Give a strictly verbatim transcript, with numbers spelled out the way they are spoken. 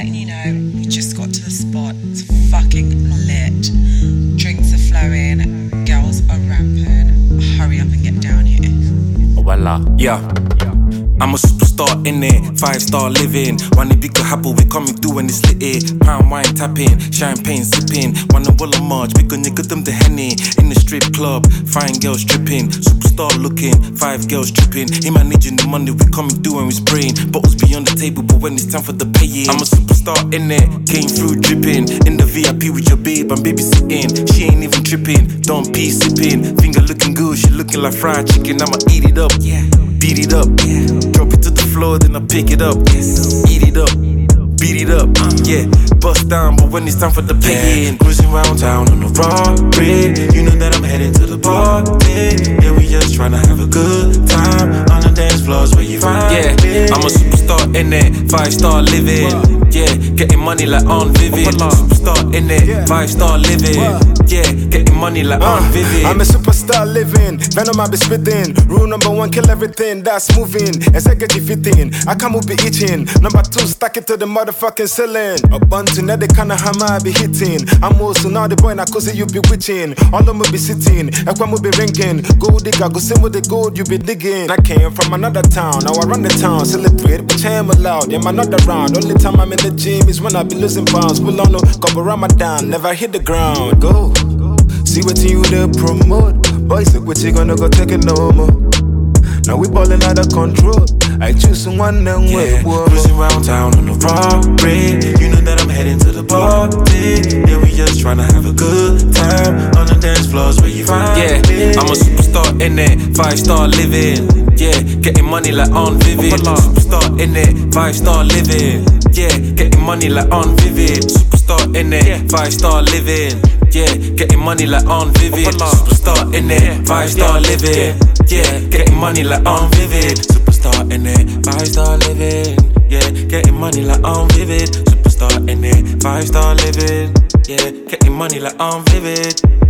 letting you know, we just got to the spot. It's fucking lit. Drinks are flowing, girls are rampant. Hurry up and get down here. Oh, voila. Yeah. I'm a superstar in it, five star living. Wanna be good happy, we coming through when it's lit it. Pound wine tapping, champagne sipping. Wanna wall a march, big on nigga them the henny. In the strip club, fine girls stripping. Superstar looking, five girls dripping. Him managing the money, we coming through and we spraying. Bottles be on the table, but when it's time for the paying, I'm a superstar in it, came through dripping. In the V I P with your babe, I'm babysitting. She ain't even tripping, don't pee sipping. Finger looking good, she looking like fried chicken. I'ma eat it up, yeah. Beat it up, yeah. Drop it to the floor, then I pick it up, yes. Eat it up, beat it up, uh, yeah. Bust down, but when it's time for the paying, yeah. Cruising round town on the Rari. You know that I'm heading to the party. Yeah, we just tryna have a good time on the dance floors where you find yeah, me. I'm a superstar in it, five star living. Yeah, getting money like on Vivid. Superstar in it, five star living. Yeah, getting money like on Vivid. I'm a superstar living, venom I be spitting. Rule number one, kill everything that's moving. Executive fitting, I can't move be itching. Number two, stack it to the motherfucking ceiling. A bunch of the kind of hammer I be hitting. I'm also now the boy, now cause you be witching. All of them be sitting, Equam will be ringing. Gold digger, go sing with the gold you be digging. I came from another town, now I run the town. Celebrate, but I'm allowed, yeah, man, not around. Only time I'm in the gym is when I be losing pounds. Pull on no, cover Ramadan, never hit the ground. Go, see what you there promote. Boys, look what you gonna go take it no more. Now we ballin' out of control. I choose someone and yeah, wait. Cruising round town on the Rari. You know that I'm heading to the party. Yeah, we just tryna have a good time on the dance floors where you find yeah, me. I'm a superstar in it, five star living. Yeah, getting money like on Vivid. Superstar in it, five star living. Yeah, getting money like on Vivid. Superstar in it, five star living. Yeah, getting money like on Vivid. Superstar in it, five star living. Yeah, getting money like on Vivid. Superstar in it, five star living. Yeah, getting money like on Vivid. Superstar in it, five star living. Yeah, getting money like on Vivid.